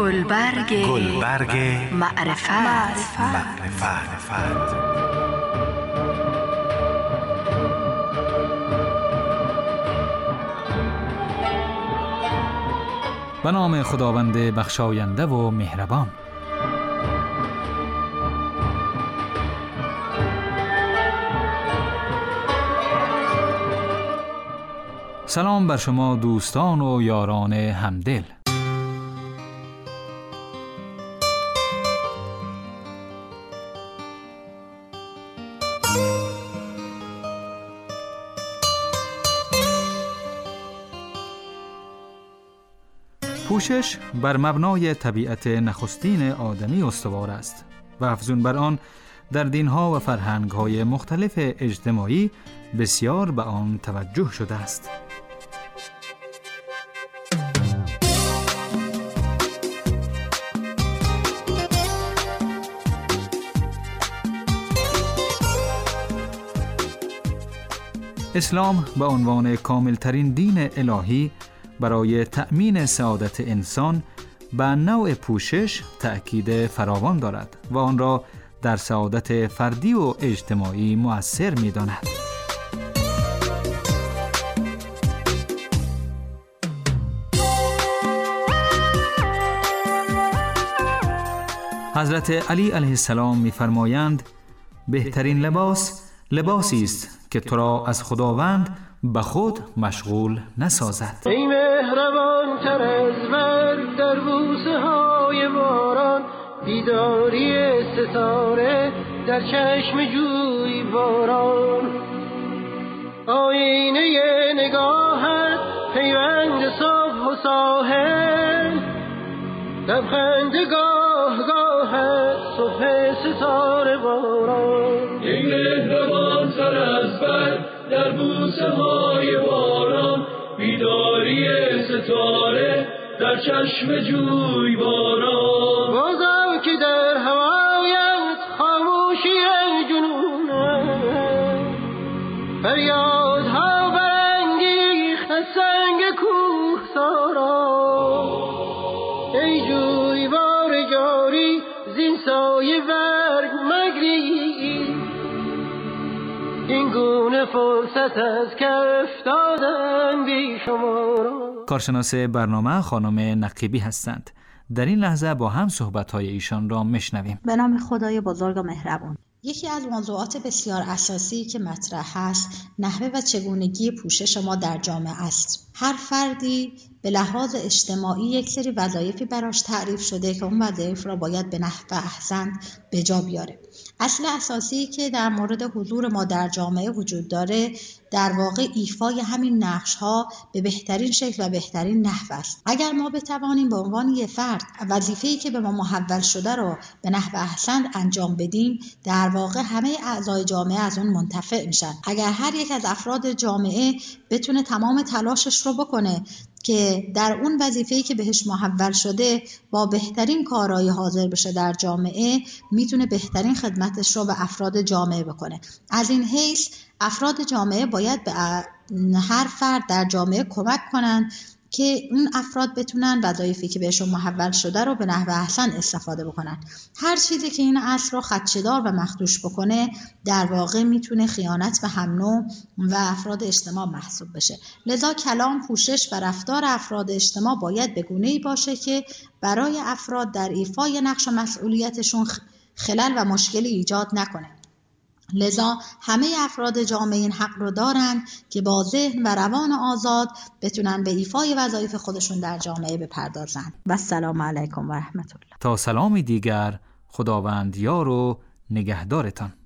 گلبرگ معرفت. به نام خداوند بخشاینده و مهربان. سلام بر شما دوستان و یاران همدل. پوشش بر مبنای طبیعت نخستین آدمی استوار است و افزون بر آن در دینها و فرهنگ‌های مختلف اجتماعی بسیار به آن توجه شده است. اسلام به عنوان کاملترین دین الهی برای تأمین سعادت انسان به نوع پوشش تأکید فراوان دارد و آن را در سعادت فردی و اجتماعی مؤثر می‌داند. حضرت علی علیه السلام می‌فرمایند بهترین لباس لباسی است که تو را از خداوند به خود مشغول نسازد. ای مهربان تر از مرگ در بوسه های باران، بیداری ستاره در چشم جوی باران، آینه نگاهت پیوند صبح و ساحل، لبخند گاه گاهت صبح ستاره باران. ای مهربان تر از برگ در بوسه های باران، بیداری ستاره در چشم جوی باران، بازم که در هوایت خاموشی جنونه، فریادها برانگیخت از سنگ کوهساران. ای جویبار جاری زین سایه برگ مگری، این گونه فرصت از کف دادن بی شماران. کارشناس برنامه خانم نقیبی هستند. در این لحظه با هم صحبت‌های ایشان را میشنویم. به نام خدای بزرگ و مهربان. یکی از موضوعات بسیار اساسی که مطرح است نحوه و چگونگی پوشش ما در جامعه است. هر فردی به لحاظ اجتماعی یک سری وظایفی براش تعریف شده که اون وظایف را باید به نحو احسن به جا بیاره. اصل اساسی که در مورد حضور ما در جامعه وجود داره در واقع ایفای همین نقش‌ها به بهترین شکل و بهترین نحو است. اگر ما بتوانیم به عنوان یک فرد وظیفه‌ای که به ما محول شده رو به نحو احسن انجام بدیم، در واقع همه اعضای جامعه از اون منتفع میشن. اگر هر یک از افراد جامعه بتونه تمام تلاشش رو بکنه که در اون وظیفه‌ای که بهش محول شده با بهترین کارایی حاضر بشه در جامعه، میتونه بهترین خدمتش رو به افراد جامعه بکنه. از این حیث افراد جامعه باید به هر فرد در جامعه کمک کنن که اون افراد بتونن وظایفی که بهشون محول شده رو به نحو احسن استفاده بکنن. هر چیزی که این اصل رو خدشه‌دار و مخدوش بکنه در واقع میتونه خیانت به هم نوع و افراد اجتماع محسوب بشه. لذا کلام، پوشش و رفتار افراد اجتماع باید به گونه‌ای باشه که برای افراد در ایفای نقش و مسئولیتشون خلل و مشکلی ایجاد نکنه. لذا همه افراد جامعه این حق رو دارن که با ذهن و روان آزاد بتونن به ایفای وظایف خودشون در جامعه بپردازن. و السلام علیکم و رحمت الله. تا سلامی دیگر، خداوند یار و نگهدارتان.